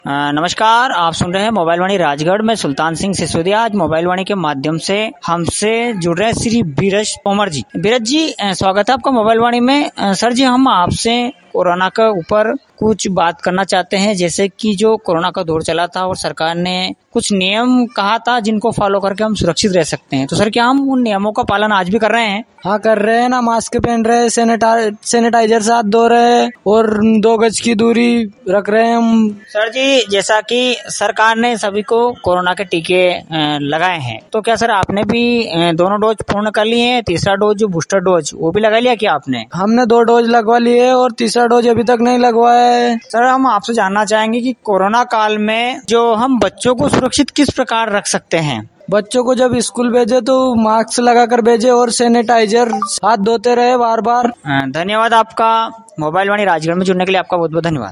नमस्कार, आप सुन रहे हैं मोबाइल वाणी राजगढ़ में सुल्तान सिंह सिसोदिया। आज मोबाइल वाणी के माध्यम से हमसे जुड़ रहे हैं श्री बीरज तोमर जी। बीरज जी, स्वागत है आपका मोबाइल वाणी में। सर जी, हम आपसे कोरोना के ऊपर कुछ बात करना चाहते हैं। जैसे कि जो कोरोना का दौर चला था और सरकार ने कुछ नियम कहा था जिनको फॉलो करके हम सुरक्षित रह सकते हैं, तो सर क्या हम उन नियमों का पालन आज भी कर रहे हैं? हाँ, कर रहे हैं ना। मास्क पहन रहे, सैनिटाइजर साथ धो रहे और 2 गज की दूरी रख रहे हैं हम। सर जी, जैसा कि सरकार ने सभी को कोरोना के टीके लगाए हैं, तो क्या सर आपने भी दोनों डोज पूर्ण कर लिए हैं? तीसरा डोज जो बूस्टर डोज वो भी लगा लिया क्या आपने? हमने 2 डोज लगवा लिए और तीसरा डोज अभी तक नहीं लगवाया है। सर, हम आपसे जानना चाहेंगे कि कोरोना काल में जो हम बच्चों को सुरक्षित किस प्रकार रख सकते हैं? बच्चों को जब स्कूल भेजे तो मास्क लगाकर भेजे और सैनिटाइजर हाथ धोते रहे बार बार। धन्यवाद आपका। मोबाइल वाणी राजगढ़ में जुड़ने के लिए आपका बहुत बहुत धन्यवाद।